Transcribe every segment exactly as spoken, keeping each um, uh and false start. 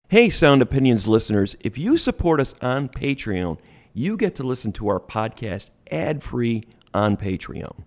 Hey, Sound Opinions listeners, if you support us on Patreon, you get to listen to our podcast ad-free on Patreon.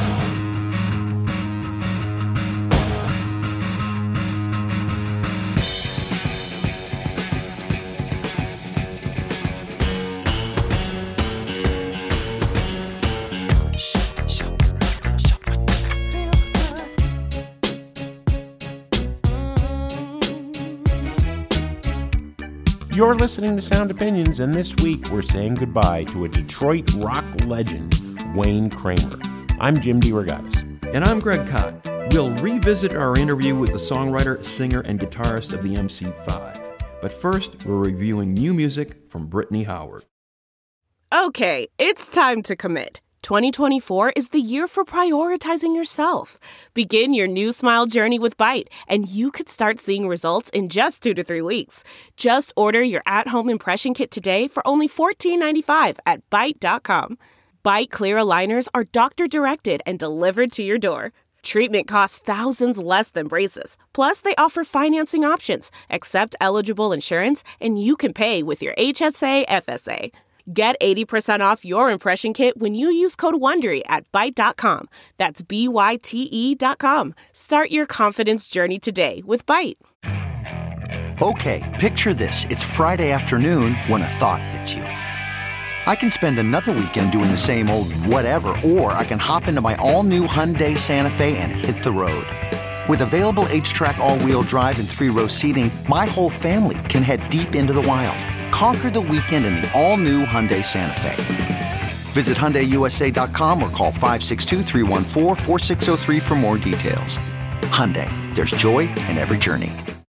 You're listening to Sound Opinions, and this week we're saying goodbye to a Detroit rock legend, Wayne Kramer. I'm Jim DeRogatis. And I'm Greg Kot. We'll revisit our interview with the songwriter, singer, and guitarist of the M C five. But first, we're reviewing new music from Brittany Howard. Okay, it's time to commit. twenty twenty-four is the year for prioritizing yourself. Begin your new smile journey with Byte, and you could start seeing results in just two to three weeks. Just order your at-home impression kit today for only fourteen ninety-five at byte dot com. Byte clear aligners are doctor-directed and delivered to your door. Treatment costs thousands less than braces. Plus, they offer financing options, accept eligible insurance, and you can pay with your H S A F S A. Get eighty percent off your impression kit when you use code WONDERY at byte dot com. That's B Y T E dot com. Start your confidence journey today with Byte. Okay, picture this. It's Friday afternoon when a thought hits you. I can spend another weekend doing the same old whatever, or I can hop into my all-new Hyundai Santa Fe and hit the road. With available H-Track all-wheel drive and three-row seating, my whole family can head deep into the wild. Conquer the weekend in the all-new Hyundai Santa Fe. Visit Hyundai U S A dot com or call five six two, three one four, four six zero three for more details. Hyundai, there's joy in every journey.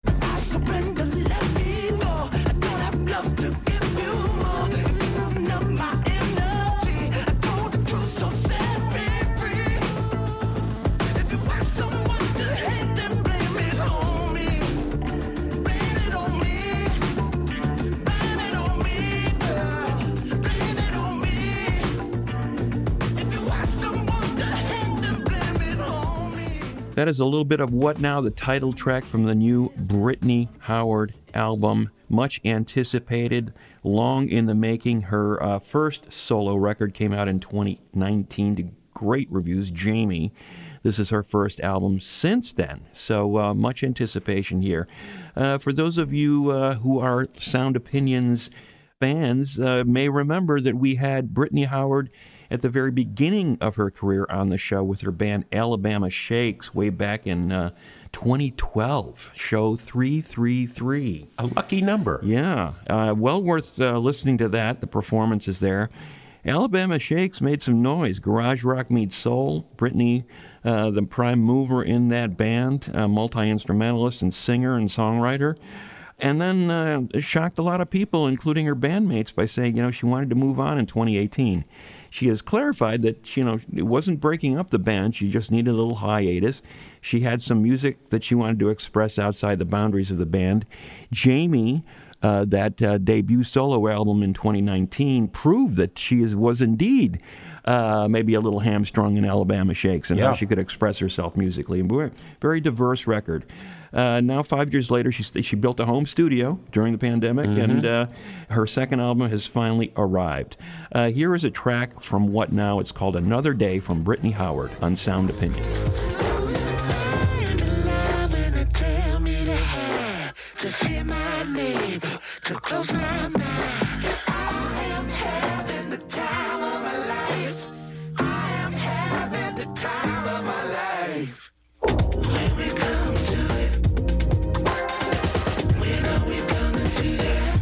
That is a little bit of What Now, the title track from the new Brittany Howard album. Much anticipated, long in the making. Her uh, first solo record came out in twenty nineteen to great reviews, Jamie. This is her first album since then, so uh, much anticipation here. Uh, for those of you uh, who are Sound Opinions fans, uh, may remember that we had Brittany Howard at the very beginning of her career on the show with her band Alabama Shakes way back in uh, twenty twelve, show three three three. A lucky number. Yeah, uh, well worth uh, listening to that. The performances there. Alabama Shakes made some noise. Garage rock meets soul. Brittany, uh, the prime mover in that band, a multi-instrumentalist and singer and songwriter. And then uh, it shocked a lot of people, including her bandmates, by saying, you know, she wanted to move on in twenty eighteen. She has clarified that, you know, it wasn't breaking up the band. She just needed a little hiatus. She had some music that she wanted to express outside the boundaries of the band. Jamie, uh, that uh, debut solo album in twenty nineteen, proved that she is, was indeed uh, maybe a little hamstrung in Alabama Shakes and yeah. how she could express herself musically. Very, very diverse record. Uh, now, five years later, she she built a home studio during the pandemic, mm-hmm. and uh, her second album has finally arrived. Uh, here is a track from What Now? It's called Another Day from Brittany Howard on Sound Opinion. To fear my neighbor, to close my mind. I am having the time of my life. I am having the time of my life. When we come to it, when are we gonna do that?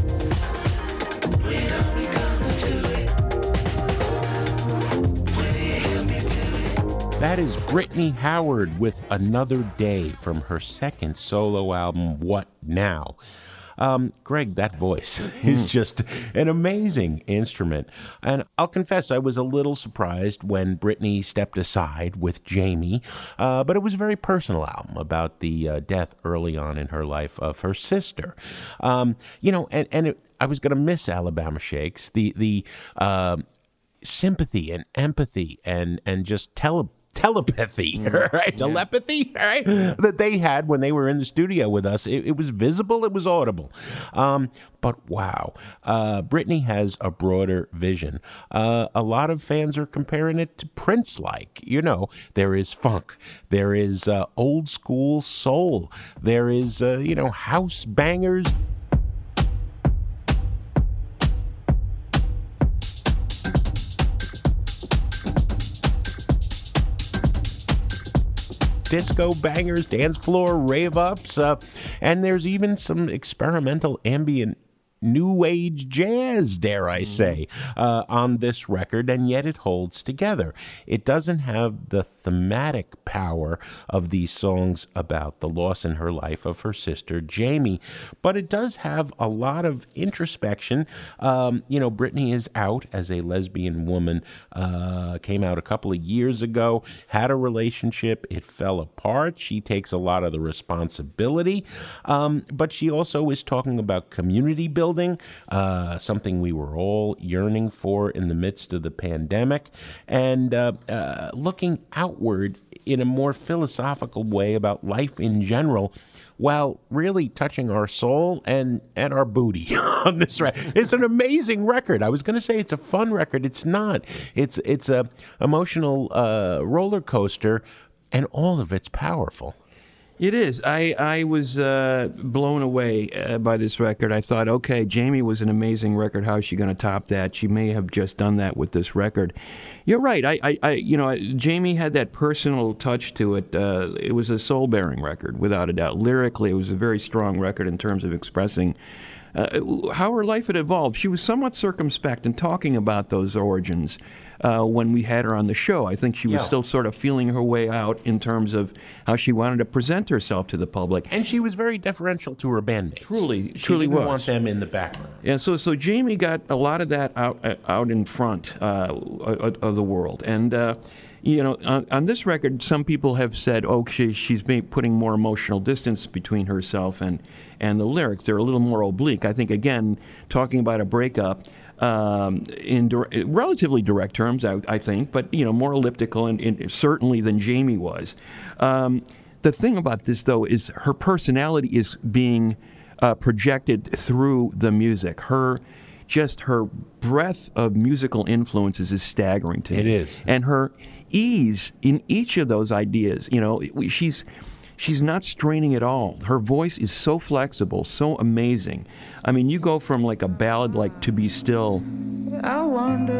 When are we gonna do it? Will you help me do it? That is Brittany Howard with Another Day from her second solo album, What Now? Um, Greg, that voice is just an amazing instrument. And I'll confess, I was a little surprised when Brittany stepped aside with Jamie, uh, but it was a very personal album about the uh, death early on in her life of her sister. Um, you know, and, and it, I was going to miss Alabama Shakes, the, the uh, sympathy and empathy and, and just tele telepathy, right? Telepathy, right? That they had when they were in the studio with us. It, it was visible, it was audible. Um, but wow, uh, Britney has a broader vision. Uh, a lot of fans are comparing it to Prince-like. You know, there is funk, there is uh, old school soul, there is, uh, you know, house bangers. Disco bangers, dance floor rave ups, uh, and there's even some experimental ambient new age jazz, dare I say, uh, on this record, and yet it holds together. It doesn't have the thematic power of these songs about the loss in her life of her sister Jamie, but it does have a lot of introspection. Um, you know, Britney is out as a lesbian woman, uh, came out a couple of years ago, had a relationship, it fell apart. She takes a lot of the responsibility, um, but she also is talking about community building. Uh, something we were all yearning for in the midst of the pandemic, and uh, uh, looking outward in a more philosophical way about life in general, while really touching our soul and, and our booty on this record. It's an amazing record. I was going to say it's a fun record. It's not. It's it's a emotional uh, roller coaster, and all of it's powerful. It is. I, I was uh, blown away uh, by this record. I thought, okay, Jamie was an amazing record. How is she going to top that? She may have just done that with this record. You're right. I, I, I you know, Jamie had that personal touch to it. Uh, it was a soul-bearing record, without a doubt. Lyrically, it was a very strong record in terms of expressing uh, how her life had evolved. She was somewhat circumspect in talking about those origins. Uh, when we had her on the show, I think she was Yeah. still sort of feeling her way out in terms of how she wanted to present herself to the public. And she was very deferential to her bandmates. Truly, she truly didn't was. want them in the background. And so, so Jamie got a lot of that out uh, out in front uh, of, of the world. And uh, you know, on, on this record, some people have said, "Oh, she, she's been putting more emotional distance between herself and and the lyrics. They're a little more oblique." I think, again, talking about a breakup. Um, in dir- relatively direct terms, I, I think, but you know, more elliptical and, and certainly than Jamie was. Um, the thing about this, though, is her personality is being uh, projected through the music. Her, just her breadth of musical influences is staggering to me. It is, and her ease in each of those ideas. You know, she's. She's not straining at all. Her voice is so flexible, so amazing. I mean, you go from like a ballad like To Be Still. I wonder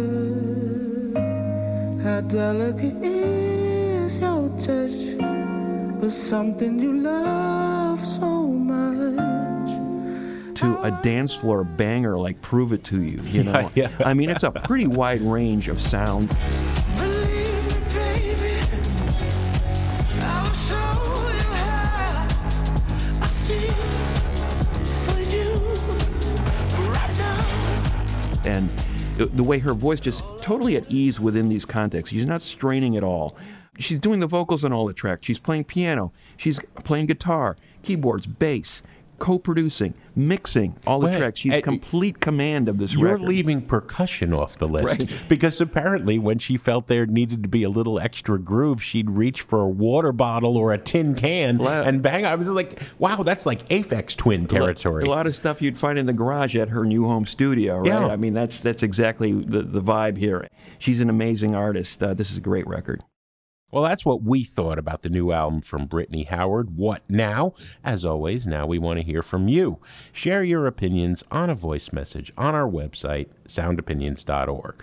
how delicate is your touch, but something you love so much. To a dance floor banger like Prove It To You, you know. Yeah, yeah. I mean, it's a pretty wide range of sound. Believe me, baby, I'll show you how I feel for you right now. And the, the way her voice just totally at ease within these contexts. She's not straining at all. She's doing the vocals on all the tracks. She's playing piano. She's playing guitar, keyboards, bass, co-producing, mixing all the Well, tracks. She's and- complete command of this You're record. leaving percussion off the list Right. because apparently when she felt there needed to be a little extra groove, she'd reach for a water bottle or a tin can Well- and bang. I was like, wow, that's like Aphex Twin territory. A lot of stuff you'd find in the garage at her new home studio, right? Yeah. I mean, that's that's exactly the, the vibe here. She's an amazing artist. Uh, this is a great record. Well, that's what we thought about the new album from Britney Howard. What now? As always, now we want to hear from you. Share your opinions on a voice message on our website, sound opinions dot org.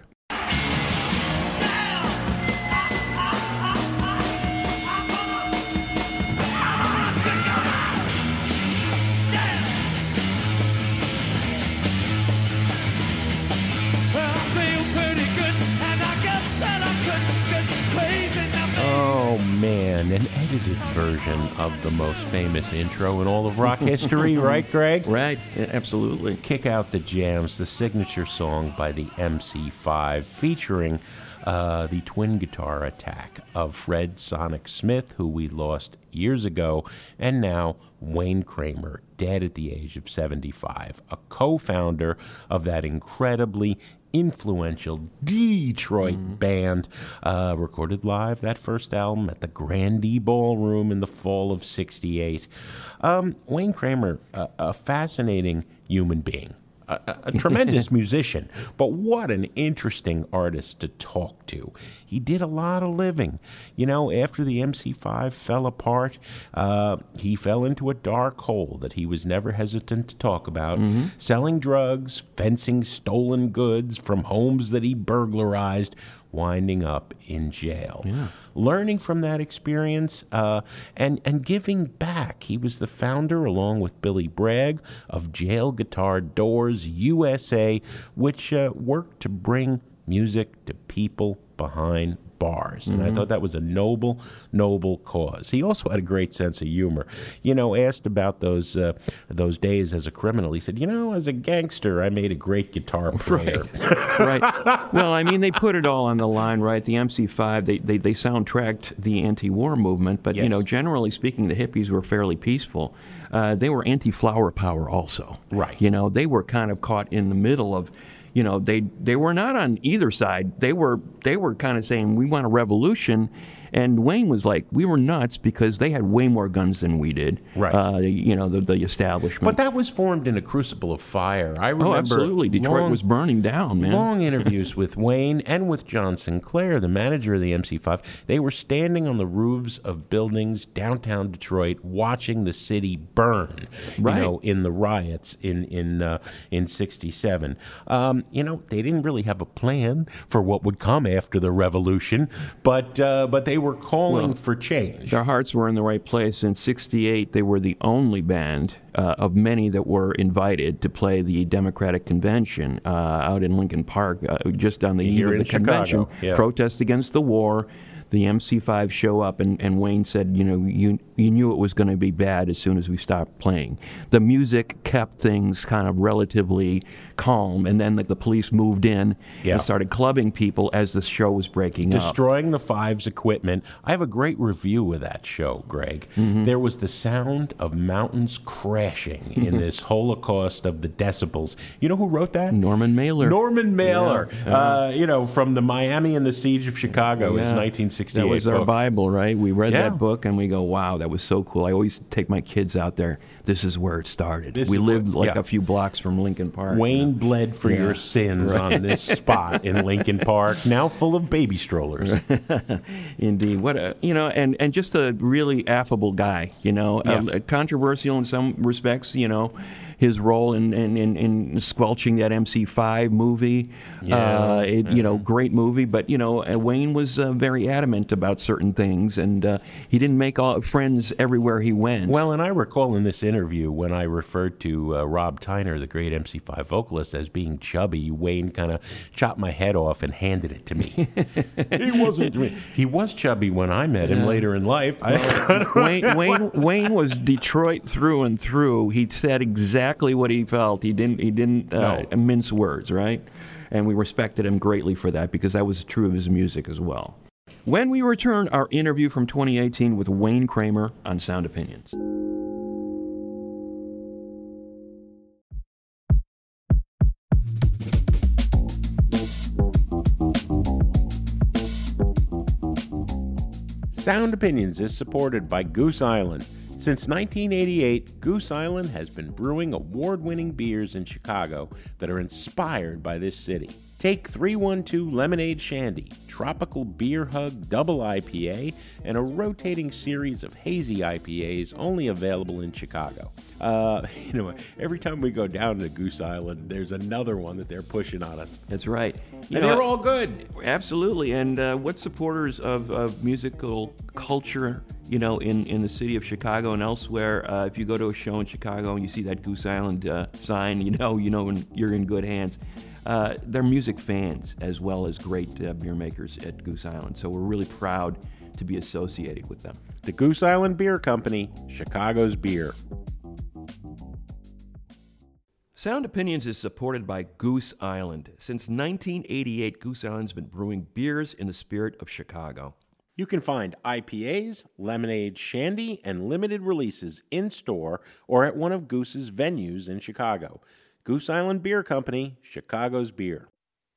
Oh, man. And Ed edited version of the most famous intro in all of rock history, right, Greg? Right, yeah, absolutely. Kick Out the Jams, the signature song by the M C five, featuring uh, the twin guitar attack of Fred Sonic Smith, who we lost years ago, and now Wayne Kramer, dead at the age of seventy-five, a co-founder of that incredibly influential Detroit mm. band, uh, recorded live that first album at the Grandee Ballroom in the fall of sixty-eight. Um, Wayne Kramer, a, a fascinating human being. A, a, a tremendous musician, but what an interesting artist to talk to. He did a lot of living. You know, after the M C five fell apart, uh, he fell into a dark hole that he was never hesitant to talk about, mm-hmm. selling drugs, fencing stolen goods from homes that he burglarized, winding up in jail. Yeah. Learning from that experience uh, and, and giving back. He was the founder, along with Billy Bragg, of Jail Guitar Doors U S A, which uh, worked to bring music to people behind bars. And mm-hmm. I thought that was a noble, noble cause. He also had a great sense of humor. You know, asked about those uh, those days as a criminal, he said, you know, as a gangster, I made a great guitar player. Right. right. Well, I mean, they put it all on the line, right? The M C five, they, they, they soundtracked the anti-war movement, but, yes. you know, generally speaking, the hippies were fairly peaceful. Uh, they were anti-flower power also. Right. You know, they were kind of caught in the middle of, you know, they they were not on either side. They were they were kind of saying, we want a revolution. And Wayne was like, we were nuts because they had way more guns than we did. Right. Uh, you know, the, the establishment. But that was formed in a crucible of fire. I remember. Oh, absolutely. Detroit long, was burning down, man. Long interviews with Wayne and with John Sinclair, the manager of the M C five. They were standing on the roofs of buildings downtown Detroit, watching the city burn. Right. You know, in the riots in in uh, in sixty-seven. Um, you know, they didn't really have a plan for what would come after the revolution, but uh, but they were calling well, for change. Their hearts were in the right place. In sixty-eight, they were the only band uh, of many that were invited to play the Democratic Convention uh, out in Lincoln Park, uh, just on the eve of the convention, yeah. protest against the war. The M C five show up, and, and Wayne said, you know, you you knew it was going to be bad as soon as we stopped playing. The music kept things kind of relatively calm, and then the, the police moved in yeah. and started clubbing people as the show was breaking Destroying up. Destroying the Five's equipment. I have a great review of that show, Greg. Mm-hmm. There was the sound of mountains crashing in this holocaust of the decibels. You know who wrote that? Norman Mailer. Norman Mailer. Yeah. Uh-huh. Uh, you know, from the Miami and the Siege of Chicago, yeah. his nineteen sixty-eight That was our book. Bible, right? We read yeah. that book and we go, wow, that was so cool. I always take my kids out there. This is where it started. This we lived where, like yeah. a few blocks from Lincoln Park. Wayne you know? bled for yeah. your sins right. on this spot in Lincoln Park, now full of baby strollers. Indeed. What a, you know, and, and just a really affable guy, you know, yeah. uh, controversial in some respects, you know. His role in, in, in, in squelching that M C five movie, yeah. uh, it, you know, great movie. But you know, Wayne was uh, very adamant about certain things, and uh, he didn't make all friends everywhere he went. Well, and I recall in this interview when I referred to uh, Rob Tyner, the great M C five vocalist, as being chubby, Wayne kind of chopped my head off and handed it to me. He wasn't. He was chubby when I met him yeah. later in life. Well, Wayne, Wayne, Wayne was Detroit through and through. He said exactly. Exactly what he felt. He didn't. He didn't uh, no. mince words, right? And we respected him greatly for that because that was true of his music as well. When we return, our interview from twenty eighteen with Wayne Kramer on Sound Opinions. Sound Opinions is supported by Goose Island. Since nineteen eighty-eight, Goose Island has been brewing award-winning beers in Chicago that are inspired by this city. Take three one two Lemonade Shandy, Tropical Beer Hug Double I P A, and a rotating series of hazy I P As only available in Chicago. Uh, you know, every time we go down to Goose Island, there's another one that they're pushing on us. That's right. You and know, they're all good. Absolutely. And uh, what supporters of, of musical culture, you know, in, in the city of Chicago and elsewhere, uh, if you go to a show in Chicago and you see that Goose Island uh, sign, you know, you know, you're in good hands. Uh, they're music fans as well as great uh, beer makers at Goose Island. So we're really proud to be associated with them. The Goose Island Beer Company, Chicago's beer. Sound Opinions is supported by Goose Island. Since nineteen eighty-eight, Goose Island's been brewing beers in the spirit of Chicago. You can find I P As, lemonade, shandy, and limited releases in-store or at one of Goose's venues in Chicago. Goose Island Beer Company, Chicago's beer.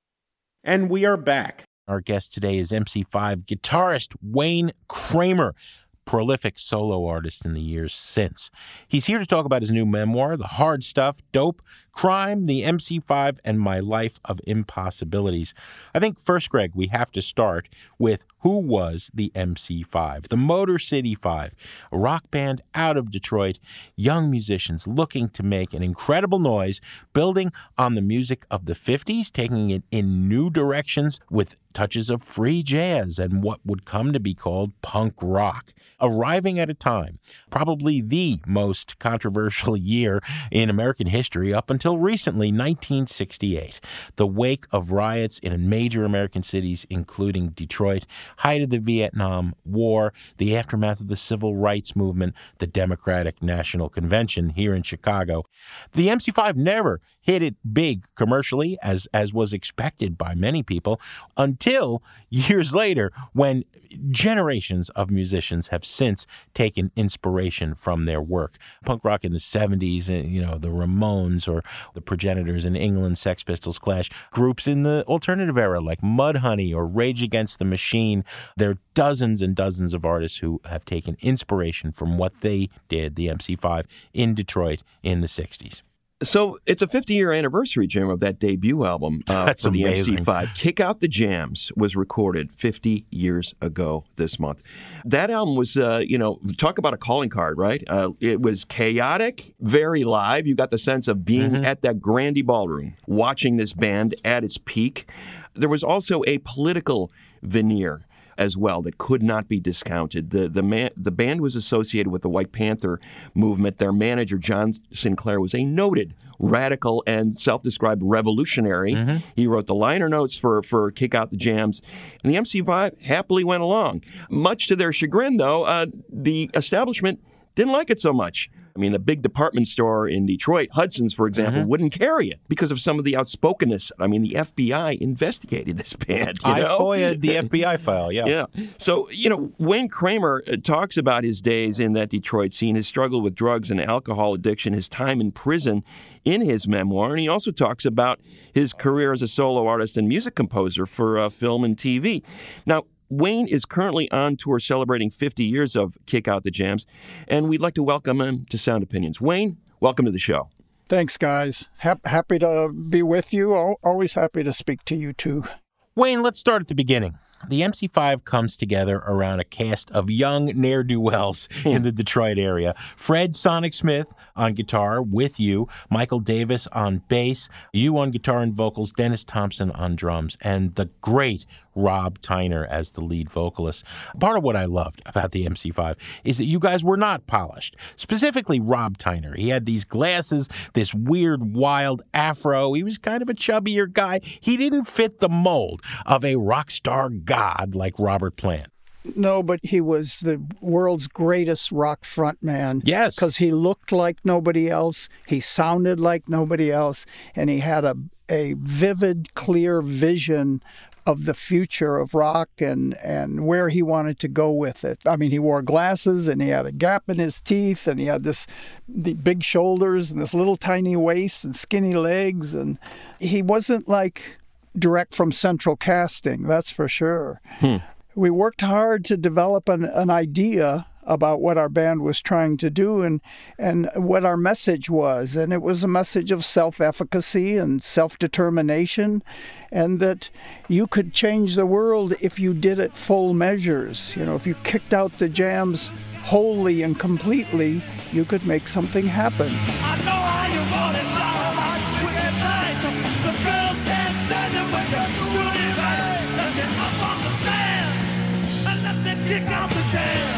And we are back. Our guest today is M C five guitarist Wayne Kramer, prolific solo artist in the years since. He's here to talk about his new memoir, The Hard Stuff, Dope, Crime, the M C five, and My Life of Impossibilities. I think first, Greg, we have to start with who was the M C five, the Motor City Five, a rock band out of Detroit, young musicians looking to make an incredible noise, building on the music of the fifties, taking it in new directions with touches of free jazz and what would come to be called punk rock, arriving at a time, probably the most controversial year in American history up until recently, nineteen sixty-eight, the wake of riots in major American cities, including Detroit, height of the Vietnam War, the aftermath of the Civil Rights Movement, the Democratic National Convention here in Chicago. The M C five never hit it big commercially, as as was expected by many people, until years later when generations of musicians have since taken inspiration from their work. Punk rock in the seventies, you know, the Ramones or the Progenitors in England, Sex Pistols, Clash, groups in the alternative era like Mudhoney or Rage Against the Machine. There are dozens and dozens of artists who have taken inspiration from what they did, the M C five, in Detroit in the sixties. So it's a fifty-year anniversary, Jim, of that debut album uh, That's for the amazing. M C five. Kick Out the Jams was recorded fifty years ago this month. That album was, uh, you know, talk about a calling card, right? Uh, it was chaotic, very live. You got the sense of being mm-hmm. at that Grandy Ballroom, watching this band at its peak. There was also a political veneer as well that could not be discounted. The the man, the band was associated with the White Panther movement. Their manager, John Sinclair, was a noted radical and self-described revolutionary. Mm-hmm. He wrote the liner notes for, for Kick Out the Jams, and the M C five happily went along. Much to their chagrin, though, uh, the establishment didn't like it so much. I mean, the big department store in Detroit, Hudson's, for example, mm-hmm. wouldn't carry it because of some of the outspokenness. I mean, the F B I investigated this band. You I know? FOIA'd the F B I file, yeah. Yeah. So, you know, Wayne Kramer talks about his days in that Detroit scene, his struggle with drugs and alcohol addiction, his time in prison in his memoir. And he also talks about his career as a solo artist and music composer for uh, film and T V. Now, Wayne is currently on tour celebrating fifty years of Kick Out the Jams, and we'd like to welcome him to Sound Opinions. Wayne, welcome to the show. Thanks, guys. Ha- happy to be with you. Always happy to speak to you, too. Wayne, let's start at the beginning. The M C five comes together around a cast of young ne'er-do-wells in the Detroit area. Fred Sonic Smith on guitar with you, Michael Davis on bass, you on guitar and vocals, Dennis Thompson on drums, and the great Rob Tyner as the lead vocalist. Part of what I loved about the M C five is that you guys were not polished. Specifically, Rob Tyner. He had these glasses, this weird, wild afro. He was kind of a chubbier guy. He didn't fit the mold of a rock star god like Robert Plant. No, but he was the world's greatest rock frontman. Yes. Because he looked like nobody else, he sounded like nobody else, and he had a, a vivid, clear vision of the future of rock and, and where he wanted to go with it. I mean, he wore glasses and he had a gap in his teeth and he had this the big shoulders and this little tiny waist and skinny legs. And he wasn't like direct from Central Casting, that's for sure. Hmm. We worked hard to develop an, an idea about what our band was trying to do and and what our message was. And it was a message of self-efficacy and self-determination, and that you could change the world if you did it full measures. You know, if you kicked out the jams wholly and completely, you could make something happen. I know how you want it, John. We get tight. The girls can't stand it when you're doing it right. Let me up on the stand and let me kick out the jam.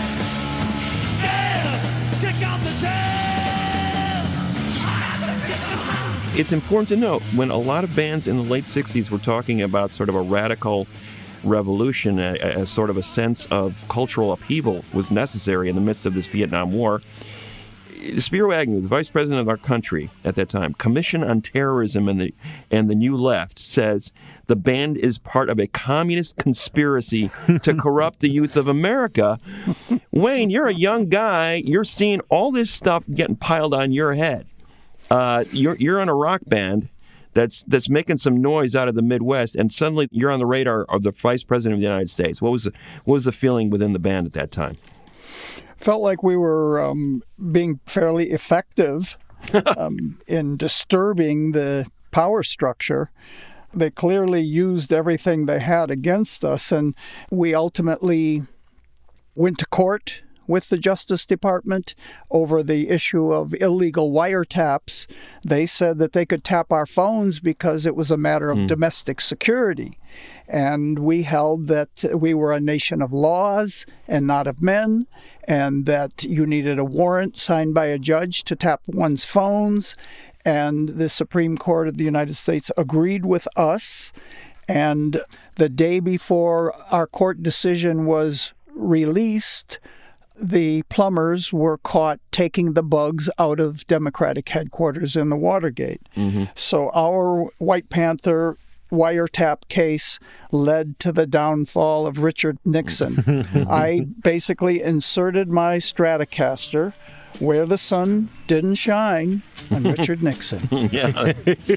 It's important to note when a lot of bands in the late sixties were talking about sort of a radical revolution, a, a sort of a sense of cultural upheaval was necessary in the midst of this Vietnam War. Spiro Agnew, the vice president of our country at that time, Commission on Terrorism and the and the New Left, says the band is part of a communist conspiracy to corrupt the youth of America. Wayne, you're a young guy. You're seeing all this stuff getting piled on your head. Uh, you're you're in a rock band that's that's making some noise out of the Midwest, and suddenly you're on the radar of the vice president of the United States. What was the, what was the feeling within the band at that time? Felt like we were um, being fairly effective um, in disturbing the power structure. They clearly used everything they had against us, and we ultimately went to court with the Justice Department over the issue of illegal wiretaps. They said that they could tap our phones because it was a matter of mm. domestic security. And we held that we were a nation of laws and not of men, and that you needed a warrant signed by a judge to tap one's phones. And the Supreme Court of the United States agreed with us. And the day before our court decision was released, the plumbers were caught taking the bugs out of Democratic headquarters in the Watergate. Mm-hmm. So our White Panther wiretap case led to the downfall of Richard Nixon. I basically inserted my Stratocaster where the sun didn't shine on Richard Nixon. Yeah.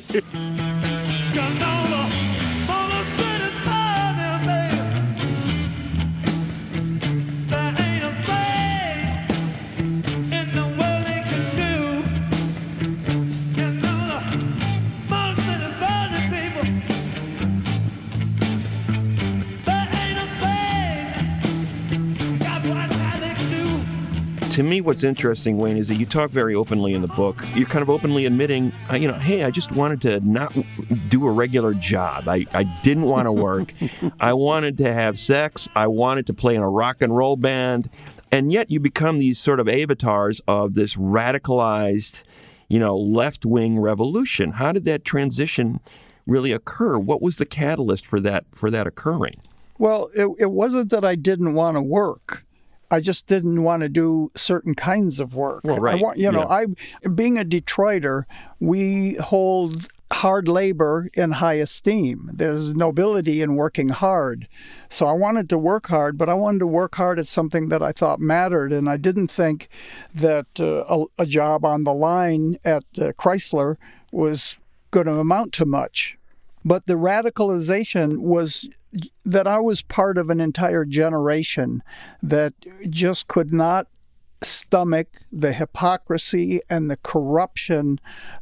To me, what's interesting, Wayne, is that you talk very openly in the book. You're kind of openly admitting, uh, you know, hey, I just wanted to not do a regular job. I, I didn't want to work. I wanted to have sex. I wanted to play in a rock and roll band. And yet you become these sort of avatars of this radicalized, you know, left-wing revolution. How did that transition really occur? What was the catalyst for that for that occurring? Well, it, it wasn't that I didn't want to work. I just didn't want to do certain kinds of work. Well, right. I want, you know, yeah. I being a Detroiter, we hold hard labor in high esteem. There's nobility in working hard. So I wanted to work hard, but I wanted to work hard at something that I thought mattered. And I didn't think that uh, a, a job on the line at uh, Chrysler was going to amount to much. But the radicalization was that I was part of an entire generation that just could not stomach the hypocrisy and the corruption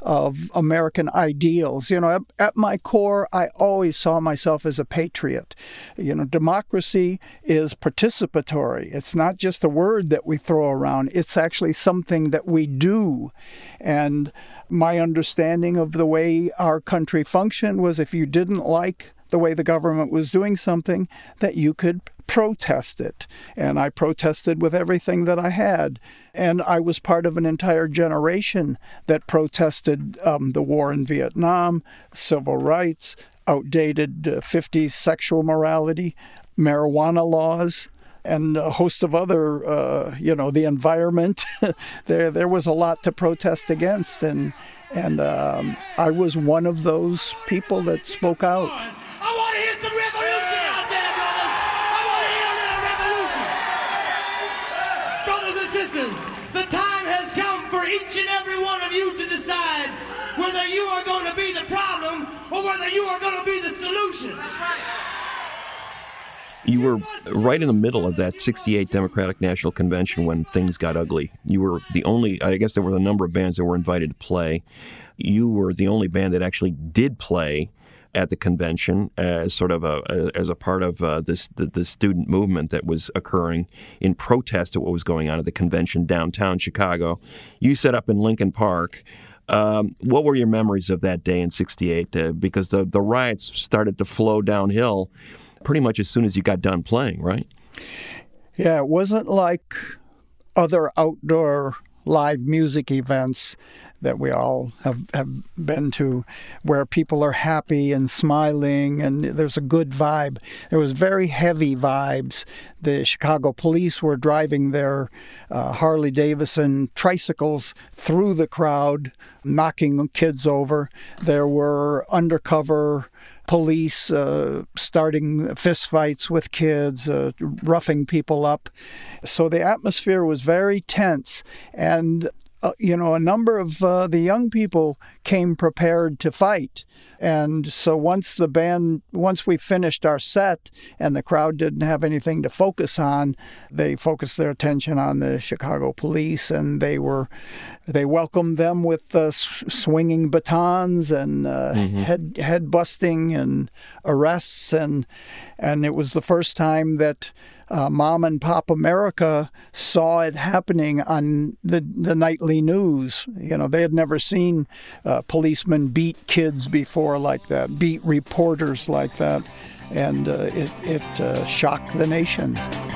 of American ideals. You know, at, at my core, I always saw myself as a patriot. You know, democracy is participatory. It's not just a word that we throw around. It's actually something that we do. And my understanding of the way our country functioned was if you didn't like the way the government was doing something, that you could protest it. And I protested with everything that I had. And I was part of an entire generation that protested um, the war in Vietnam, civil rights, outdated uh, fifties sexual morality, marijuana laws, and a host of other, uh, you know, the environment. there there was a lot to protest against. And, and um, I was one of those people that spoke out. I want to hear some revolution out there, brothers. I want to hear a little revolution. Brothers and sisters, the time has come for each and every one of you to decide whether you are going to be the problem or whether you are going to be the solution. That's right. You were right in the middle of that sixty-eight Democratic National Convention when things got ugly. You were the only, I guess there were a number of bands that were invited to play. You were the only band that actually did play at the convention as sort of a as a part of uh, this the, the student movement that was occurring in protest at what was going on at the convention downtown Chicago. You set up in Lincoln Park. Um, what were your memories of that day in sixty-eight? Uh, because the, the riots started to flow downhill pretty much as soon as you got done playing, right? Yeah, it wasn't like other outdoor live music events that we all have, have been to, where people are happy and smiling and there's a good vibe. There was very heavy vibes. The Chicago police were driving their uh, Harley-Davidson tricycles through the crowd, knocking kids over. There were undercover police uh, starting fistfights with kids, uh, roughing people up. So the atmosphere was very tense. And Uh, you know, a number of uh, the young people came prepared to fight. And so once the band, once we finished our set and the crowd didn't have anything to focus on, they focused their attention on the Chicago police, and they were, they welcomed them with uh, swinging batons and uh, mm-hmm. head head busting and arrests. And, and it was the first time that Uh, Mom and Pop America saw it happening on the the nightly news. You know, they had never seen uh, policemen beat kids before like that, beat reporters like that, and uh, it, it uh, shocked the nation.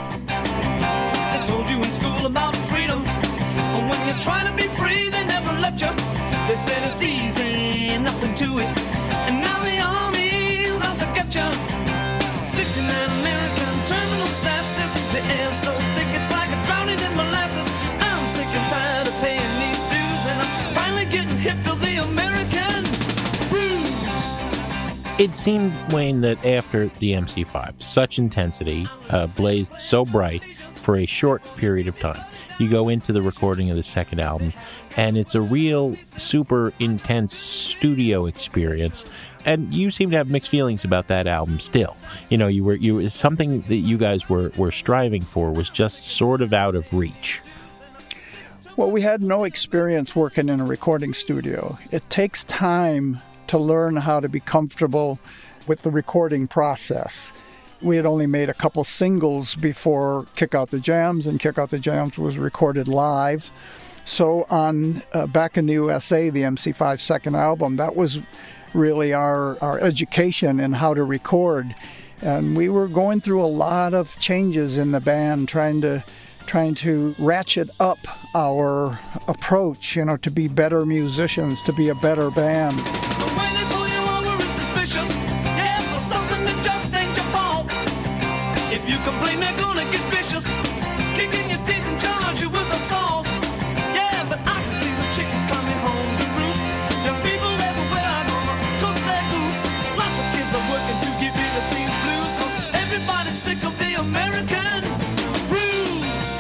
They told you in school about freedom, and when you're trying to be free, they never let you. They said it's easy, nothing to it, and now the army's out to get you. sixty-nine American terminal statuses. The air's so thick it's like a drowning in molasses. I'm sick and tired of paying these dues, and I'm finally getting hip to the American blues. It seemed, Wayne, that after the M C five, such intensity uh, blazed so bright for a short period of time. You go into the recording of the second album, and it's a real super intense studio experience. And you seem to have mixed feelings about that album still. You know, you were you something that you guys were, were striving for was just sort of out of reach. Well, we had no experience working in a recording studio. It takes time to learn how to be comfortable with the recording process. We had only made a couple singles before Kick Out the Jams, and Kick Out the Jams was recorded live. So on uh, back in the U S A, the M C five second album, that was really our, our education in how to record. And we were going through a lot of changes in the band, trying to trying to ratchet up our approach, you know, to be better musicians, to be a better band. The way they pull you over is suspicious. Yeah, for something that just ain't your fault. If you complain, they're gonna get vicious, kicking your teeth and charge you with assault. Yeah, but I can see the chickens coming home to roost. Young people everywhere are gonna cook their goose. Lots of kids are working to get rid of these blues, 'cause everybody's sick of the American blues.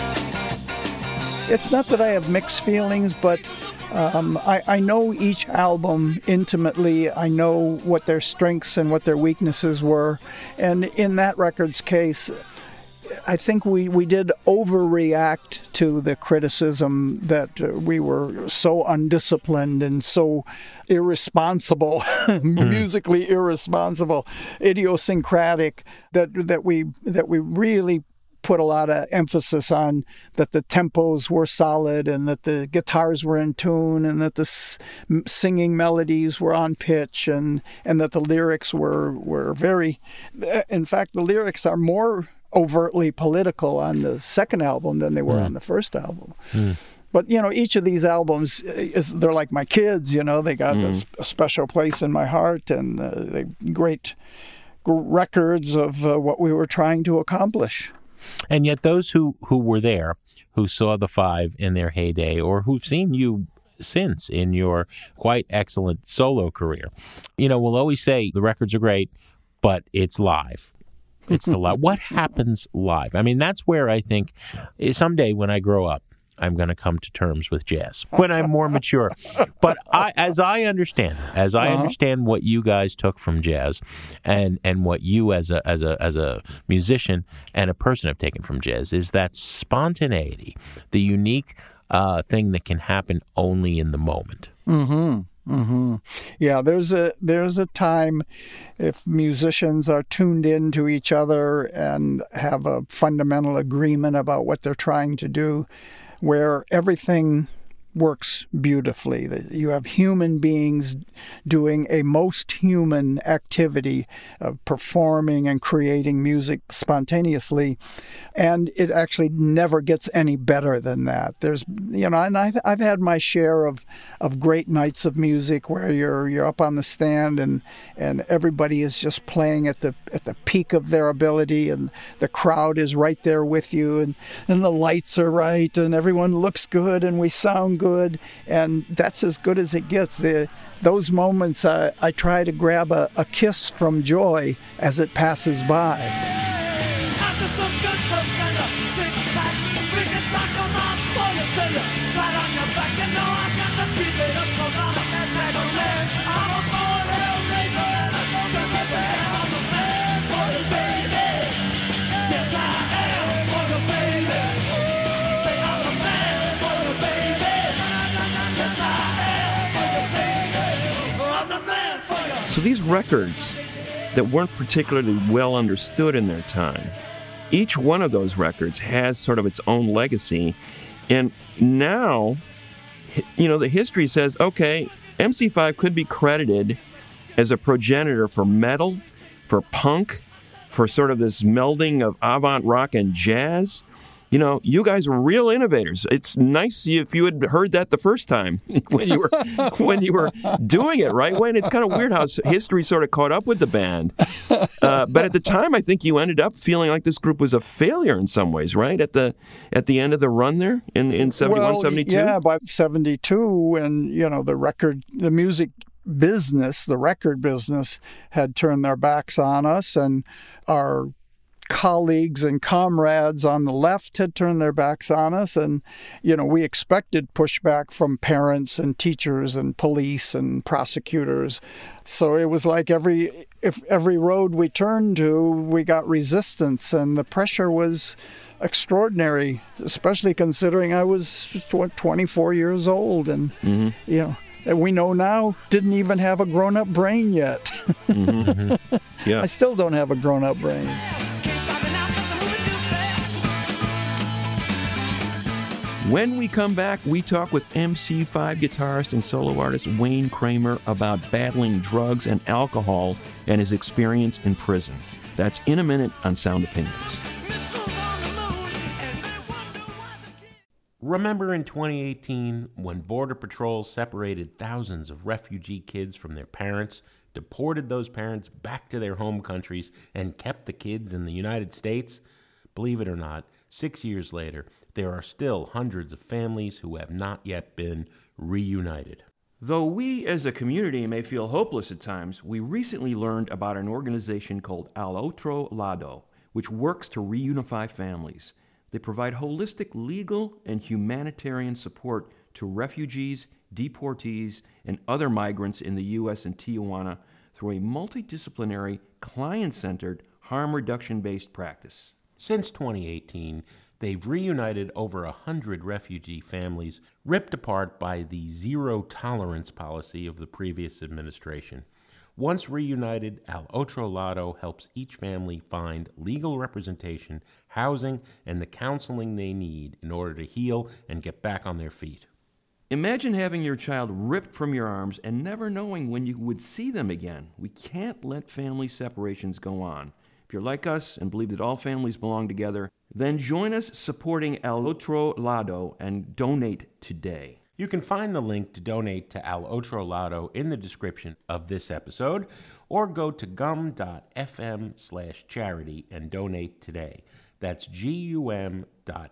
It's not that I have mixed feelings, but um, I, I know each album intimately. I know what their strengths and what their weaknesses were. And in that record's case, I think we, we did overreact to the criticism that uh, we were so undisciplined and so irresponsible, musically irresponsible, idiosyncratic, that that we that we really put a lot of emphasis on that the tempos were solid and that the guitars were in tune and that the s- singing melodies were on pitch and, and that the lyrics were, were very... In fact, the lyrics are more overtly political on the second album than they were mm. on the first album. Mm. But, you know, each of these albums, is they're like my kids, you know. They got mm. a, a special place in my heart, and uh, they great records of uh, what we were trying to accomplish. And yet those who, who were there, who saw the five in their heyday, or who've seen you since in your quite excellent solo career, you know, will always say the records are great, but it's live. It's the live. What happens live? I mean, that's where I think someday when I grow up, I'm going to come to terms with jazz when I'm more mature. But I, as I understand, as I uh-huh. understand what you guys took from jazz, and and what you as a as a as a musician and a person have taken from jazz, is that spontaneity, the unique uh, thing that can happen only in the moment. Mm-hmm. Mm-hmm. Yeah, there's a there's a time if musicians are tuned in to each other and have a fundamental agreement about what they're trying to do, where everything works beautifully. That you have human beings doing a most human activity of performing and creating music spontaneously, and it actually never gets any better than that. There's, you know, and I've I've had my share of of great nights of music where you're you're up on the stand and and everybody is just playing at the at the peak of their ability, and the crowd is right there with you, and and the lights are right, and everyone looks good, and we sound good, and that's as good as it gets. The, those moments, uh, I try to grab a, a kiss from joy as it passes by. After some good toast and a six-pack, we can sock 'em out for you till you flat on your back. You know I got to keep it up 'cause I'm a man, man. I'm a born hellraiser and I don't give a damn. I'm a man for you, baby. Yes, I am for you, baby. Say I'm a man for you, baby. Yes, I am for you, baby. I'm the man for you. So these records that weren't particularly well understood in their time, each one of those records has sort of its own legacy. And now, you know, the history says, okay, M C five could be credited as a progenitor for metal, for punk, for sort of this melding of avant rock and jazz. You know, you guys are real innovators. It's nice if you had heard that the first time when you were when you were doing it, right? Wayne, it's kind of weird how history sort of caught up with the band. Uh, but at the time, I think you ended up feeling like this group was a failure in some ways, right? At the at the end of the run there in, in seventy-one, well, seventy-two? Yeah, by seventy-two, and, you know, the record, the music business, the record business had turned their backs on us, and our colleagues and comrades on the left had turned their backs on us, and, you know, we expected pushback from parents and teachers and police and prosecutors. So it was like every if every road we turned to, we got resistance, and the pressure was extraordinary, especially considering I was twenty-four years old, and mm-hmm. you know, and we know now didn't even have a grown-up brain yet. Mm-hmm. Yeah, I still don't have a grown-up brain. When we come back, we talk with M C five guitarist and solo artist Wayne Kramer about battling drugs and alcohol and his experience in prison. That's in a minute on Sound Opinions. Remember in twenty eighteen when Border Patrol separated thousands of refugee kids from their parents, deported those parents back to their home countries, and kept the kids in the United States? Believe it or not, six years later, there are still hundreds of families who have not yet been reunited. Though we as a community may feel hopeless at times, we recently learned about an organization called Al Otro Lado, which works to reunify families. They provide holistic legal and humanitarian support to refugees, deportees, and other migrants in the U S and Tijuana through a multidisciplinary, client-centered, harm reduction-based practice. Since twenty eighteen, they've reunited over a hundred refugee families ripped apart by the zero-tolerance policy of the previous administration. Once reunited, Al Otro Lado helps each family find legal representation, housing, and the counseling they need in order to heal and get back on their feet. Imagine having your child ripped from your arms and never knowing when you would see them again. We can't let family separations go on. If you're like us and believe that all families belong together, then join us supporting Al Otro Lado and donate today. You can find the link to donate to Al Otro Lado in the description of this episode, or go to gum.fm slash charity and donate today. That's gum.fm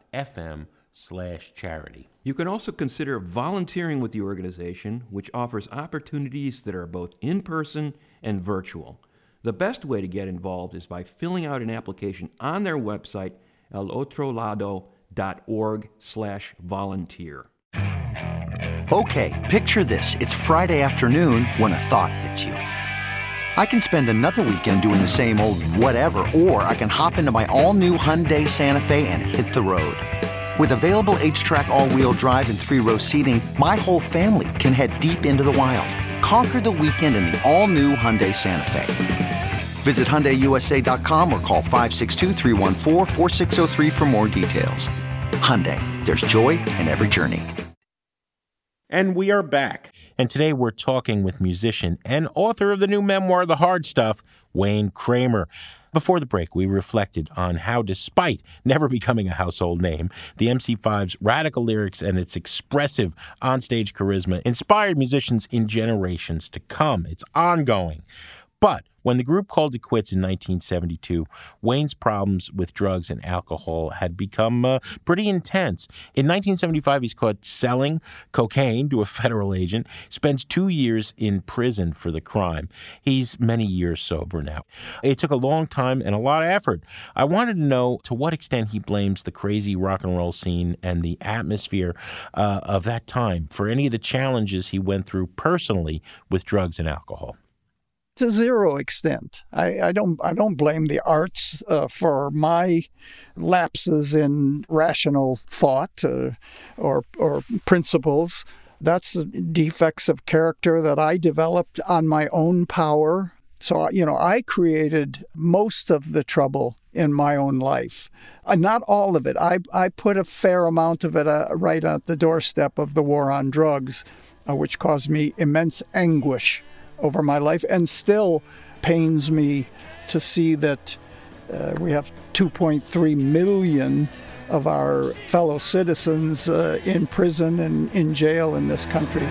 slash charity. You can also consider volunteering with the organization, which offers opportunities that are both in-person and virtual. The best way to get involved is by filling out an application on their website, alotrolado.org slash volunteer. Okay, picture this. It's Friday afternoon when a thought hits you. I can spend another weekend doing the same old whatever, or I can hop into my all-new Hyundai Santa Fe and hit the road. With available H-Track all-wheel drive and three-row seating, my whole family can head deep into the wild. Conquer the weekend in the all-new Hyundai Santa Fe. Visit Hyundai U S A dot com or call five six two, three one four, four six zero three for more details. Hyundai, there's joy in every journey. And we are back. And today we're talking with musician and author of the new memoir, The Hard Stuff, Wayne Kramer. Before the break, we reflected on how, despite never becoming a household name, the M C five's radical lyrics and its expressive onstage charisma inspired musicians in generations to come. It's ongoing. But when the group called it quits in nineteen seventy-two, Wayne's problems with drugs and alcohol had become uh, pretty intense. In nineteen seventy-five, he's caught selling cocaine to a federal agent, spends two years in prison for the crime. He's many years sober now. It took a long time and a lot of effort. I wanted to know to what extent he blames the crazy rock and roll scene and the atmosphere uh, of that time for any of the challenges he went through personally with drugs and alcohol. To zero extent. I, I don't I don't blame the arts uh, for my lapses in rational thought uh, or or principles. That's defects of character that I developed on my own power. So, you know, I created most of the trouble in my own life. Uh, not all of it. I, I put a fair amount of it uh, right at the doorstep of the war on drugs, uh, which caused me immense anguish over my life, and still pains me to see that uh, we have two point three million of our fellow citizens uh, in prison and in jail in this country.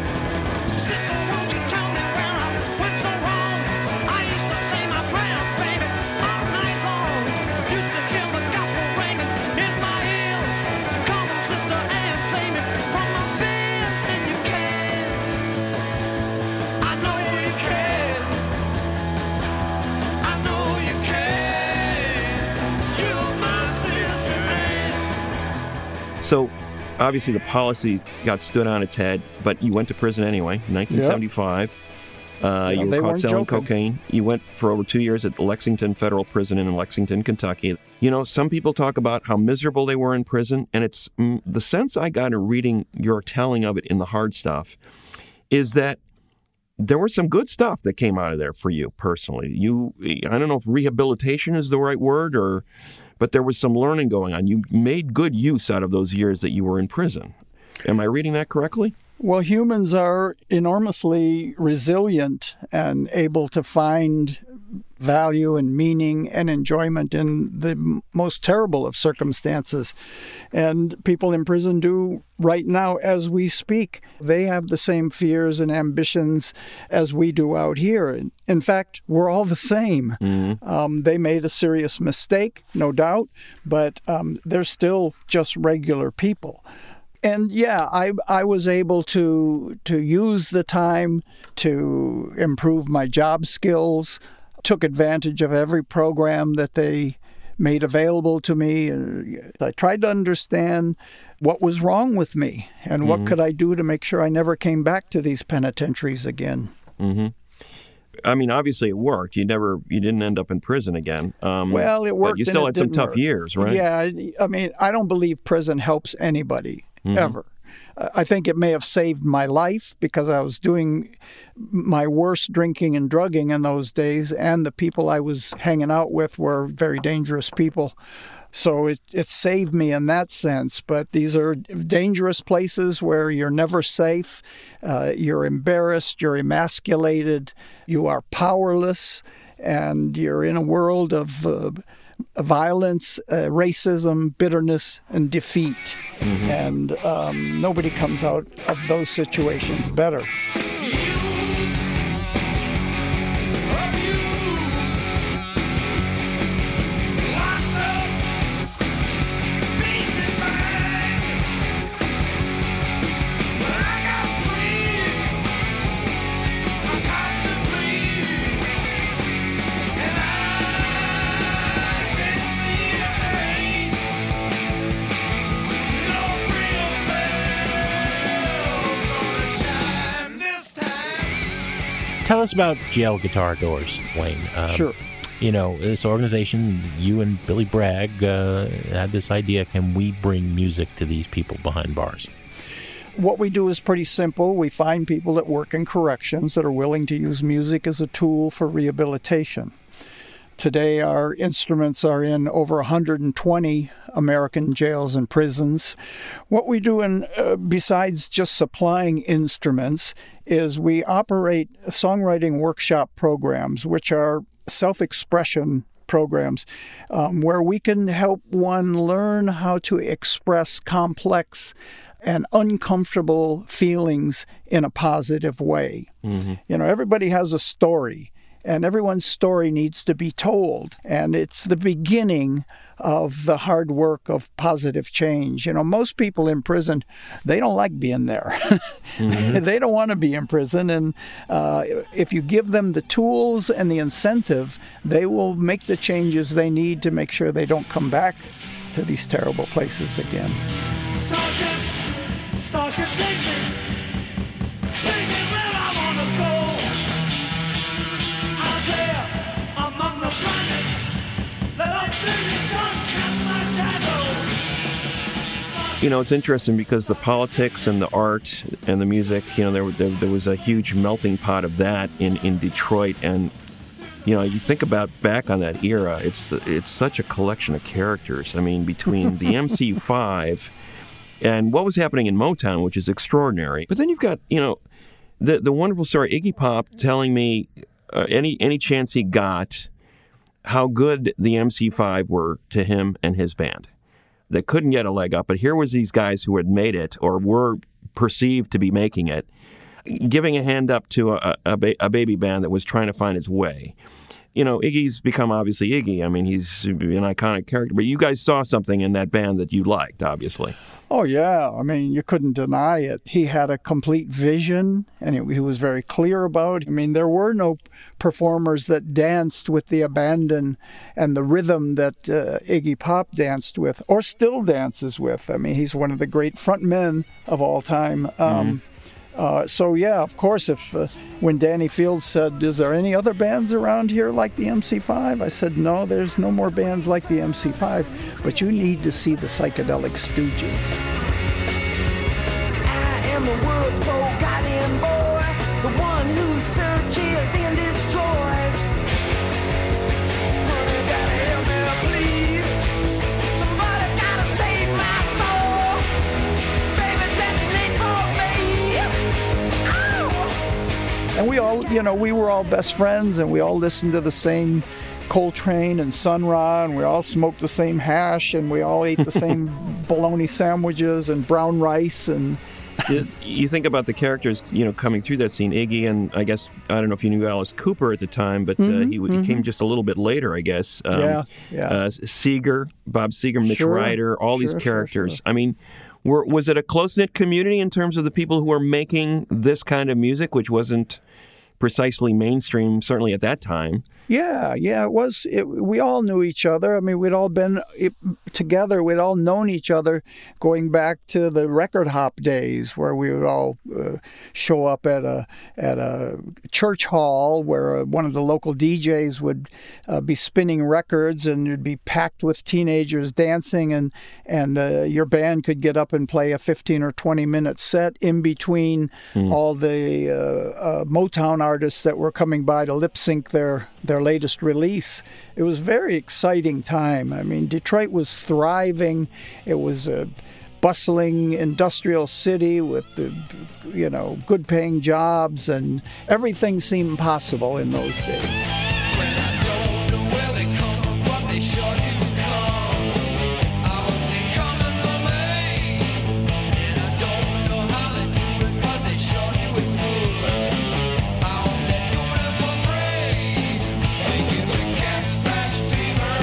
So, obviously, the policy got stood on its head, but you went to prison anyway, nineteen seventy-five. Yep. Uh, yeah, you were caught selling joking. cocaine. You went for over two years at Lexington Federal Prison in Lexington, Kentucky. You know, some people talk about how miserable they were in prison, and it's mm, the sense I got in reading your telling of it in The Hard Stuff is that there was some good stuff that came out of there for you personally. You, I don't know if rehabilitation is the right word, or, but there was some learning going on. You made good use out of those years that you were in prison. Am I reading that correctly? Well, humans are enormously resilient and able to find value and meaning and enjoyment in the most terrible of circumstances. And people in prison do right now as we speak. They have the same fears and ambitions as we do out here. In fact, we're all the same. Mm-hmm. Um, they made a serious mistake, no doubt, but um, they're still just regular people. And yeah, I I was able to to use the time to improve my job skills, took advantage of every program that they made available to me. I tried to understand what was wrong with me and what mm-hmm. could I do to make sure I never came back to these penitentiaries again. Mm-hmm. I mean, obviously it worked. You never, you didn't end up in prison again. Um, well, it worked. But you still had some tough work. years, right? Yeah, I mean, I don't believe prison helps anybody. Mm-hmm. Ever. I think it may have saved my life because I was doing my worst drinking and drugging in those days, and the people I was hanging out with were very dangerous people. So it, it saved me in that sense. But these are dangerous places where you're never safe. Uh, you're embarrassed. You're emasculated. You are powerless. And you're in a world of uh, violence, uh, racism, bitterness, and defeat. Mm-hmm. And um, nobody comes out of those situations better. Tell us about Jail Guitar Doors, Wayne. Um, sure. You know, this organization, you and Billy Bragg uh, had this idea, can we bring music to these people behind bars? What we do is pretty simple. We find people that work in corrections that are willing to use music as a tool for rehabilitation. Today, our instruments are in over one hundred twenty American jails and prisons. What we do, in, uh, besides just supplying instruments, is we operate songwriting workshop programs, which are self-expression programs, um, where we can help one learn how to express complex and uncomfortable feelings in a positive way. Mm-hmm. You know, everybody has a story, and everyone's story needs to be told. And it's the beginning of the hard work of positive change. You know, most people in prison, they don't like being there. Mm-hmm. They don't want to be in prison. And uh, if you give them the tools and the incentive, they will make the changes they need to make sure they don't come back to these terrible places again. Starship, Starship, take me. Take me where I want to go. Out there among the planets, let our billion suns cast my shadow. You know, it's interesting because the politics and the art and the music, you know, there, there, there was a huge melting pot of that in, in Detroit. And, you know, you think about back on that era, it's it's such a collection of characters. I mean, between the M C five and what was happening in Motown, which is extraordinary. But then you've got, you know, the the wonderful story, Iggy Pop telling me uh, any any chance he got how good the M C five were to him and his band. They couldn't get a leg up, but here was these guys who had made it or were perceived to be making it, giving a hand up to a, a, ba- a baby band that was trying to find its way. You know, Iggy's become obviously Iggy. I mean, he's an iconic character, but you guys saw something in that band that you liked, obviously. Oh, yeah. I mean, you couldn't deny it. He had a complete vision, and he was very clear about it. I mean, there were no performers that danced with the abandon and the rhythm that uh, Iggy Pop danced with, or still dances with. I mean, he's one of the great frontmen of all time. Um, mm-hmm. Uh, so, yeah, of course, if uh, when Danny Fields said, is there any other bands around here like the M C five? I said, no, there's no more bands like the M C five, but you need to see the Psychedelic Stooges. I am the world's forgotten boy, the one who searches and destroys. Honey, gotta help me, please. Somebody gotta save my soul. Baby, detonate for me. And we all, you know, we were all best friends, and we all listened to the same Coltrane and Sun Ra, and we all smoked the same hash, and we all ate the same bologna sandwiches and brown rice. And you think about the characters, you know, coming through that scene. Iggy, and I guess, I don't know if you knew Alice Cooper at the time, but mm-hmm, uh, he, mm-hmm. he came just a little bit later, I guess. Um, yeah, yeah. Uh, Seeger, Bob Seeger, Mitch sure, Ryder, all sure, these characters. Sure, sure. I mean, were, was it a close-knit community in terms of the people who were making this kind of music, which wasn't precisely mainstream, certainly at that time? Yeah, yeah, it was. It, we all knew each other. I mean, we'd all been it, together. We'd all known each other going back to the record hop days, where we would all uh, show up at a at a church hall where uh, one of the local D Js would uh, be spinning records, and it'd be packed with teenagers dancing, and and uh, your band could get up and play a fifteen or twenty minute set in between mm. all the uh, uh, Motown artists that were coming by to lip sync their their latest release. It was a very exciting time. I mean, Detroit was thriving. It was a bustling industrial city with, the, you know, good-paying jobs, and everything seemed possible in those days. When I don't know where they come from, but they sure do come. I hope they coming for me. And I don't know how they do it, but they sure do it good. I hope they're doing it for free. They give me cat scratch fever.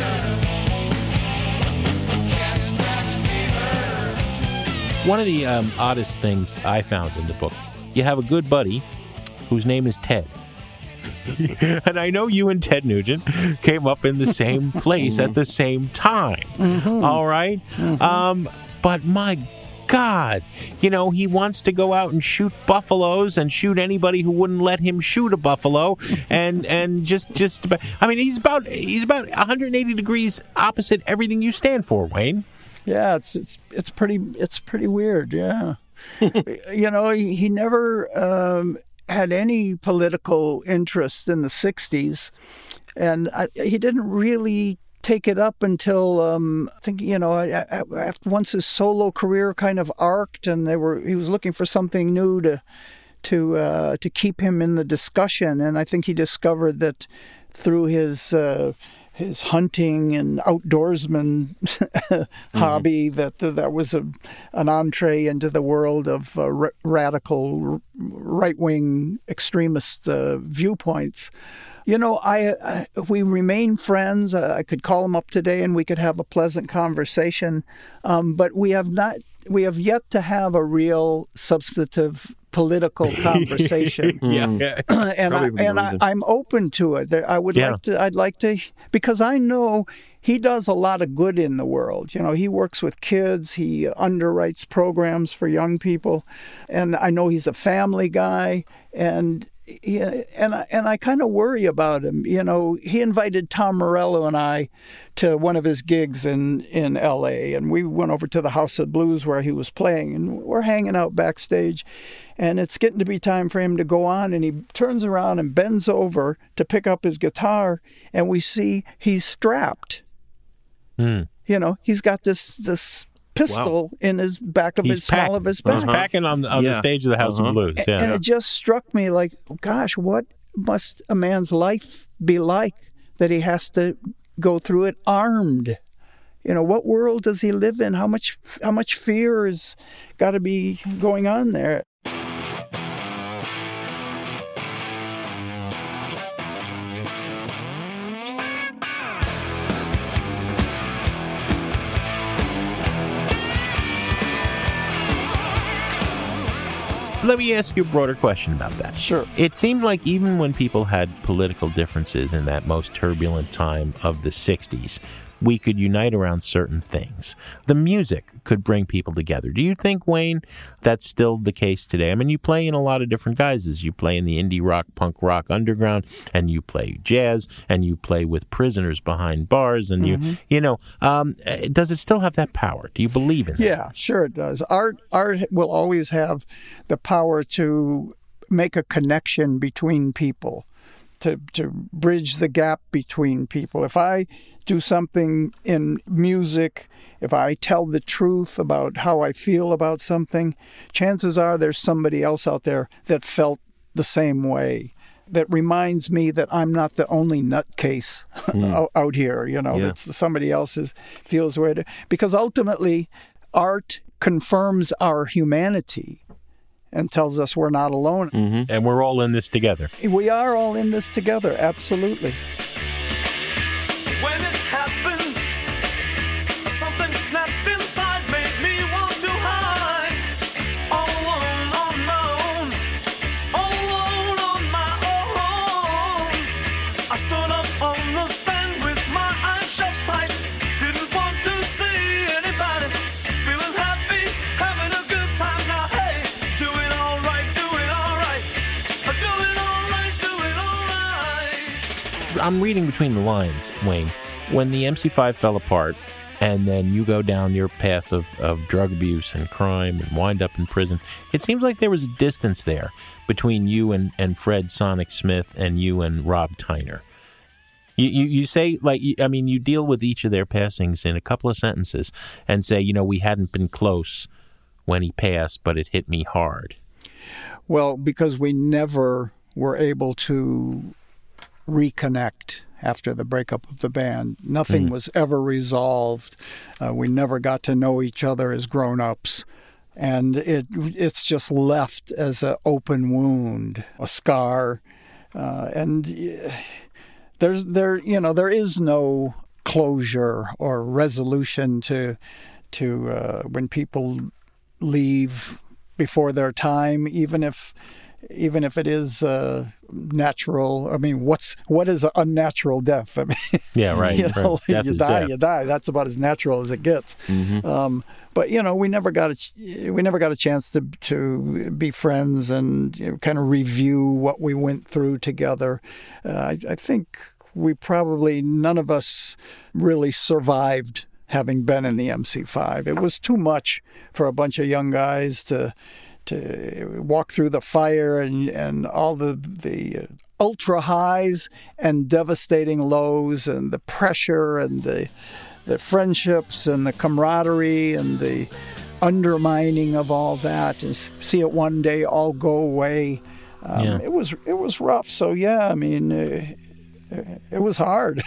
Cat scratch fever. One of the um, oddest things I found in the book, you have a good buddy whose name is Ted. And I know you and Ted Nugent came up in the same place at the same time. Mm-hmm. All right? Mm-hmm. Um, but my God, you know, he wants to go out and shoot buffaloes and shoot anybody who wouldn't let him shoot a buffalo. And and just, just about, I mean, he's about, he's about one hundred eighty degrees opposite everything you stand for, Wayne. Yeah, it's it's it's pretty it's pretty weird. Yeah, you know, he, he never um, had any political interest in the sixties. And I, he didn't really take it up until um, I think you know after once his solo career kind of arced, and they were he was looking for something new to to uh, to keep him in the discussion. And I think he discovered that through his uh, his hunting and outdoorsman mm-hmm. hobby that uh, that was a, an entree into the world of uh, r- radical right wing extremist uh, viewpoints. You know, I, I we remain friends. Uh, I could call him up today, and we could have a pleasant conversation. Um, but we have not. We have yet to have a real substantive political conversation. yeah, yeah. and I, and I, I'm open to it. I would yeah. like to. I'd like to because I know he does a lot of good in the world. You know, he works with kids. He underwrites programs for young people, and I know he's a family guy. And. Yeah, and I, and I kind of worry about him. You know, he invited Tom Morello and I to one of his gigs in, in L A, and we went over to the House of Blues where he was playing, and we're hanging out backstage, and it's getting to be time for him to go on, and he turns around and bends over to pick up his guitar, and we see he's strapped. Mm. You know, he's got this this. pistol wow. in his back of He's his small of his back. He's packing on the, on yeah. the stage of the House uh-huh. of Blues. Yeah. And it just struck me like, gosh, what must a man's life be like that he has to go through it armed? You know, what world does he live in? How much how much fear has got to be going on there? Let me ask you a broader question about that. Sure. It seemed like even when people had political differences in that most turbulent time of the sixties, we could unite around certain things. The music could bring people together. Do you think, Wayne, that's still the case today? I mean, you play in a lot of different guises. You play in the indie rock, punk rock underground, and you play jazz, and you play with prisoners behind bars, and mm-hmm. you, you know, um, does it still have that power? Do you believe in that? Yeah, sure it does. Art, art will always have the power to make a connection between people. To, to bridge the gap between people. If I do something in music, if I tell the truth about how I feel about something, chances are there's somebody else out there that felt the same way, that reminds me that I'm not the only nutcase mm. out here, you know, yeah. that somebody else is, feels where it, because ultimately art confirms our humanity and tells us we're not alone. Mm-hmm. And we're all in this together. We are all in this together, absolutely. When it happened, something snapped inside, made me want to hide. All alone on my own, all alone on my own. I stood up on the stand with my eyes shut tight. Didn't want to see anybody. Feeling happy, having a good time now. Hey, doing all right, doing all right. Doing all right, doing all right. I'm reading between the lines, Wayne. When the M C five fell apart, and then you go down your path of, of drug abuse and crime and wind up in prison, it seems like there was a distance there between you and, and Fred Sonic Smith and you and Rob Tyner. You, you you say, like, I mean, you deal with each of their passings in a couple of sentences and say, you know, we hadn't been close when he passed, but it hit me hard. Well, because we never were able to reconnect after the breakup of the band. Nothing mm. was ever resolved. Uh, we never got to know each other as grown-ups. And it it's just left as an open wound, a scar. Uh, and there's there you know there is no closure or resolution to to uh, when people leave before their time, even if even if it is uh, natural. I mean, what's what is an unnatural death? I mean, yeah, right. you know, right. you die, death. you die. That's about as natural as it gets. Mm-hmm. Um, but you know, we never got a we never got a chance to to be friends and you know, kind of review what we went through together. Uh, I, I think we probably none of us really survived having been in the M C five. It was too much for a bunch of young guys to. to walk through the fire and, and all the the ultra highs and devastating lows, and the pressure and the the friendships and the camaraderie and the undermining of all that, and see it one day all go away. Um, Yeah. It was it was rough. So yeah, I mean, uh, it was hard.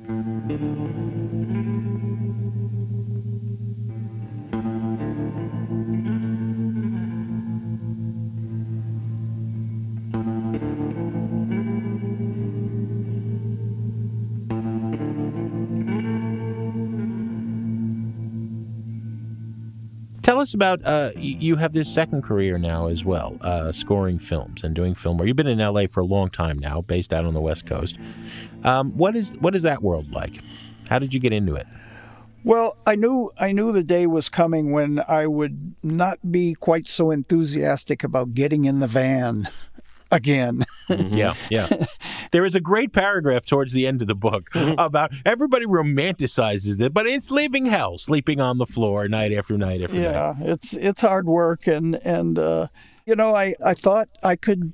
Tell us about, uh, y- you have this second career now as well, uh, scoring films and doing film work. You've been in L A for a long time now, based out on the West Coast. Um, what is what is that world like? How did you get into it? Well, I knew I knew the day was coming when I would not be quite so enthusiastic about getting in the van again. Yeah, yeah. There is a great paragraph towards the end of the book about everybody romanticizes it, but it's living hell, sleeping on the floor night after night after night. Yeah, it's it's hard work, and and uh, you know, I, I thought I could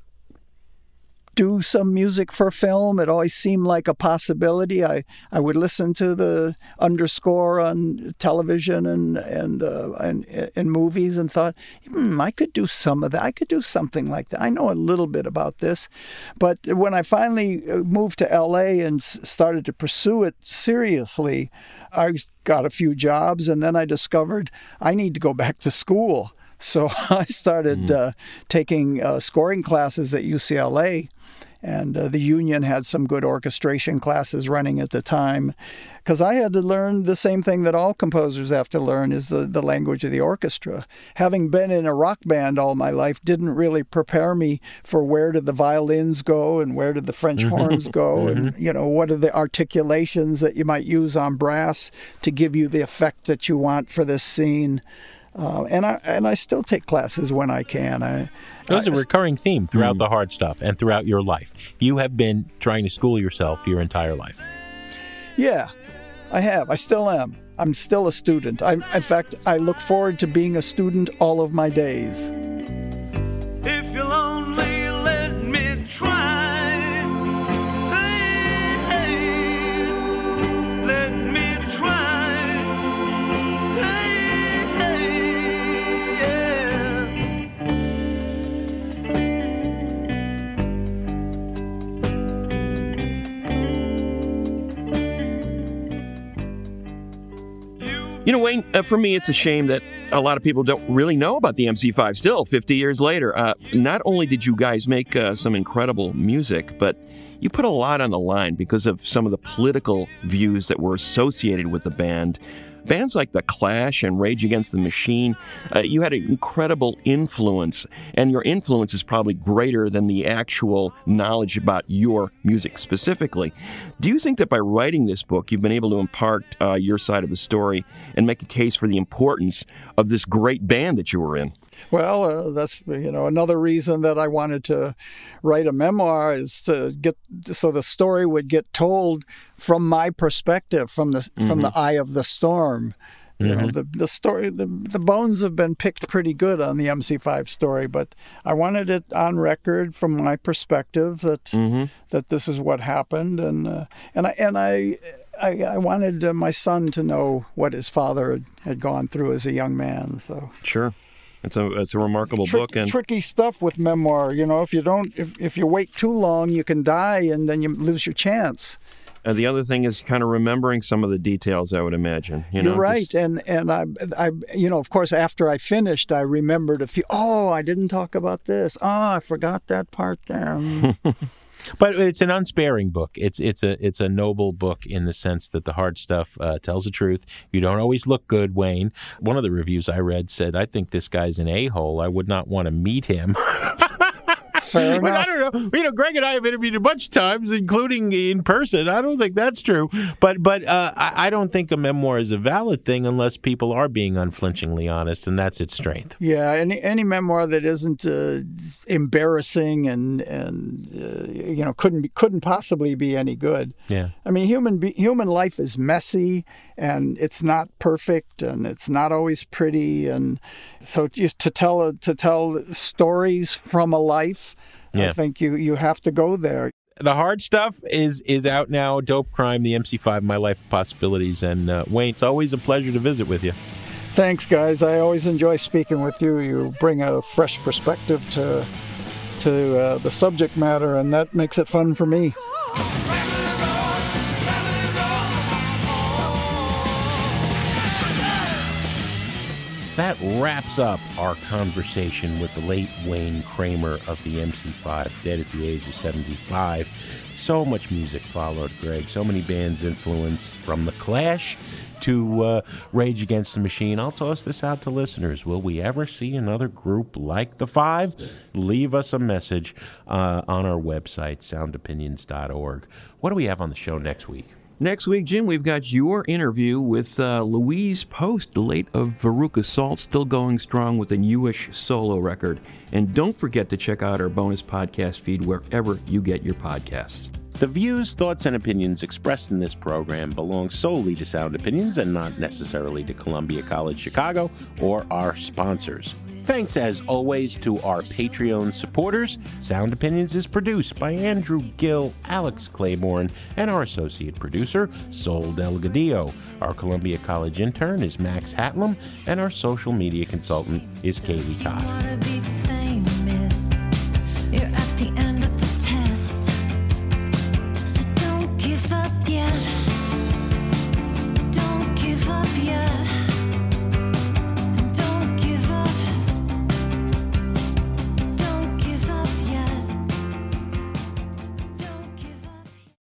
do some music for film. It always seemed like a possibility. I, I would listen to the underscore on television and and uh, and in movies, and thought, hmm, I could do some of that. I could do something like that. I know a little bit about this, but when I finally moved to L A and s- started to pursue it seriously, I got a few jobs, and then I discovered I need to go back to school. So I started uh, taking uh, scoring classes at U C L A, and uh, the union had some good orchestration classes running at the time, because I had to learn the same thing that all composers have to learn, is the, the language of the orchestra. Having been in a rock band all my life didn't really prepare me for where did the violins go and where did the French horns go, and you know, what are the articulations that you might use on brass to give you the effect that you want for this scene. Uh, and I and I still take classes when I can. I, There's I, a recurring theme throughout the hard stuff and throughout your life. You have been trying to school yourself your entire life. Yeah, I have. I still am. I'm still a student. I, in fact, I look forward to being a student all of my days. If you'll only let me try. Hey, hey, let me try. Hey, hey, yeah. You know, Wayne, uh, for me, it's a shame that a lot of people don't really know about the M C five still, fifty years later. Uh, not only did you guys make uh, some incredible music, but you put a lot on the line because of some of the political views that were associated with the band. Bands like The Clash and Rage Against the Machine, uh, you had an incredible influence, and your influence is probably greater than the actual knowledge about your music specifically. Do you think that by writing this book, you've been able to impart uh, your side of the story and make a case for the importance of this great band that you were in? Well, uh, that's, you know, another reason that I wanted to write a memoir, is to get so the story would get told from my perspective, from the mm-hmm. from the eye of the storm. You mm-hmm. know, the the story, the the bones have been picked pretty good on the M C five story, but I wanted it on record from my perspective that mm-hmm. that this is what happened, and uh, and I and I. I, I wanted uh, my son to know what his father had, had gone through as a young man. So sure. It's a it's a remarkable Trick, book, and tricky stuff with memoir. You know, if you don't, if if you wait too long, you can die, and then you lose your chance. Uh, the other thing is kind of remembering some of the details, I would imagine. You You're know, right, just... and and I I you know, of course, after I finished, I remembered a few. Oh, I didn't talk about this. Oh, I forgot that part there. But it's an unsparing book. It's it's a it's a noble book in the sense that the hard stuff uh, tells the truth. You don't always look good, Wayne. One of the reviews I read said, "I think this guy's an a-hole. I would not want to meet him." Fair But I enough. don't know. You know, Greg and I have interviewed a bunch of times, including in person. I don't think that's true. But but uh, I, I don't think a memoir is a valid thing unless people are being unflinchingly honest, and that's its strength. Yeah, any any memoir that isn't uh, embarrassing and and uh, you know couldn't be, couldn't possibly be any good. Yeah. I mean, human be, human life is messy, and it's not perfect, and it's not always pretty, and so to, to tell a, to tell stories from a life, Yeah. I think you you have to go there. The hard stuff is is out now. Dope Crime, the M C five, My Life of Possibilities. And uh, Wayne, it's always a pleasure to visit with you. Thanks, guys. I always enjoy speaking with you. You bring a fresh perspective to to uh, the subject matter, and that makes it fun for me. That wraps up our conversation with the late Wayne Kramer of the M C five, dead at the age of seventy-five. So much music followed, Greg. So many bands influenced, from The Clash to uh, Rage Against the Machine. I'll toss this out to listeners. Will we ever see another group like The Five? Leave us a message uh, on our website, sound opinions dot org. What do we have on the show next week? Next week, Jim, we've got your interview with uh, Louise Post, late of Veruca Salt, still going strong with a newish solo record. And don't forget to check out our bonus podcast feed wherever you get your podcasts. The views, thoughts, and opinions expressed in this program belong solely to Sound Opinions and not necessarily to Columbia College Chicago or our sponsors. Thanks, as always, to our Patreon supporters. Sound Opinions is produced by Andrew Gill, Alex Claiborne, and our associate producer, Sol Delgadillo. Our Columbia College intern is Max Hatlam, and our social media consultant is Kaylee Todd.